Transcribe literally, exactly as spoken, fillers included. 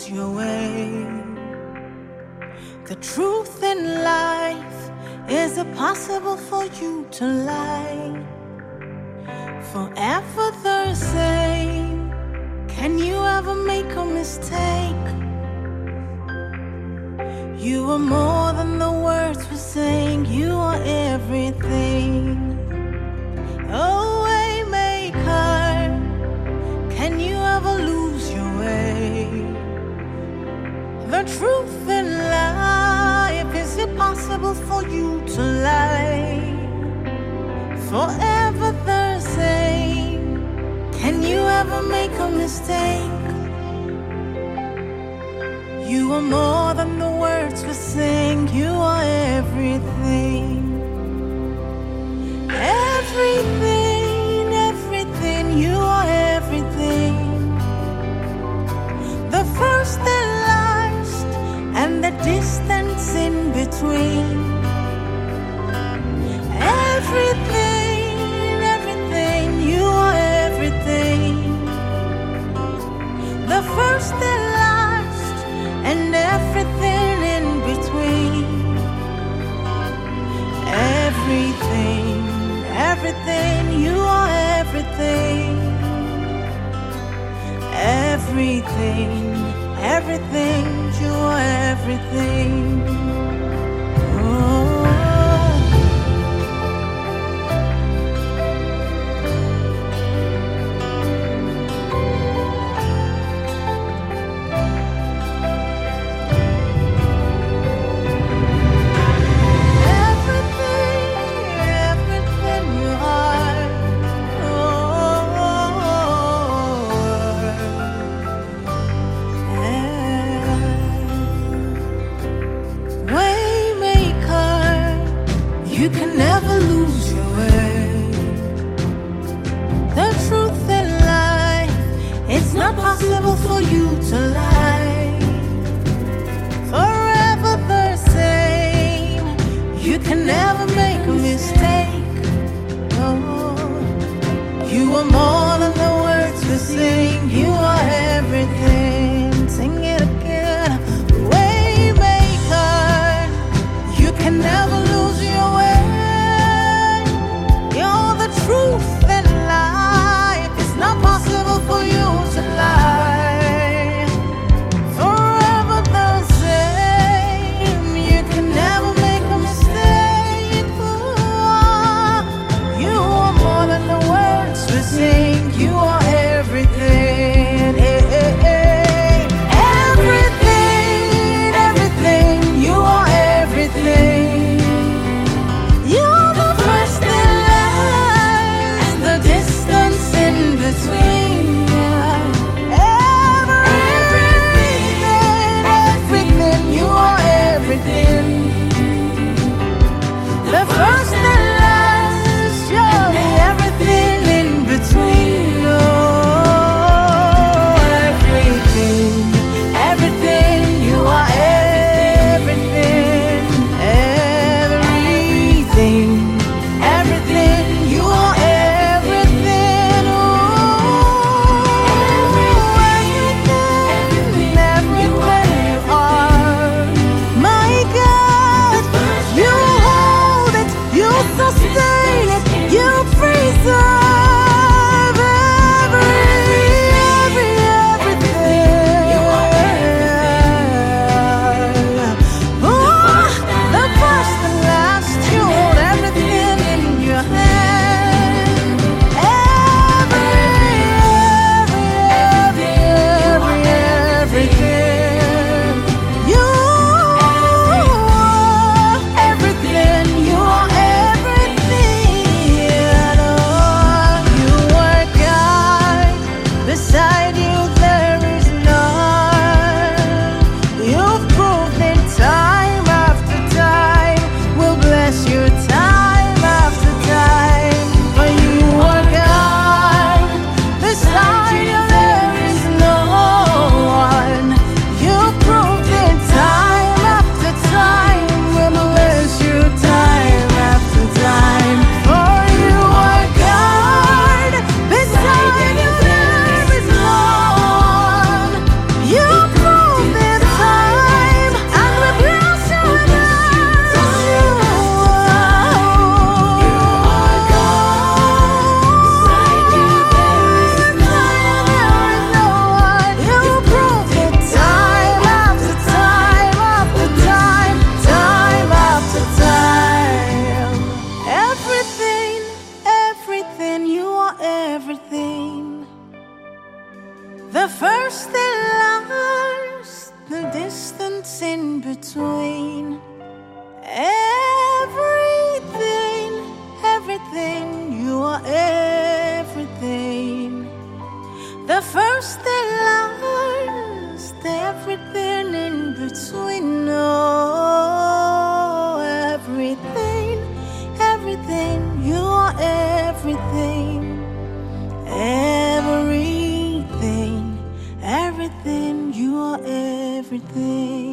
lose your way. The truth in life, is it possible for you to lie? Forever the same. Can you ever make a mistake? You are more than the words we're saying. You are everything. Oh, waymaker, can you ever lose your way? The truth in life, is it possible for you to lie? Forever the same. Can you ever make a mistake? You are more than the words we sing. You are everything. Everything, everything. You are everything. The first and last, and the distance in between. Everything, everything. You are everything. The first and last, and everything in between. Everything, everything. You are everything. Everything, everything. You are everything. Oh. You can never lose your way. The truth in life, it's not possible for you to lie. Forever the same. You can never make a mistake. Oh, you are more than the words we sing. You are everything. Sing it again. Waymaker, you can never lose your way. Truth and life, it's not possible for you to lie. Forever the same. You can never make a mistake. You are more than the words we sing. the first, the last, the distance in between. Everything, everything, you are everything. The first, the last, everything in between. Oh, everything, everything, you are everything. Everything, everything, you are everything.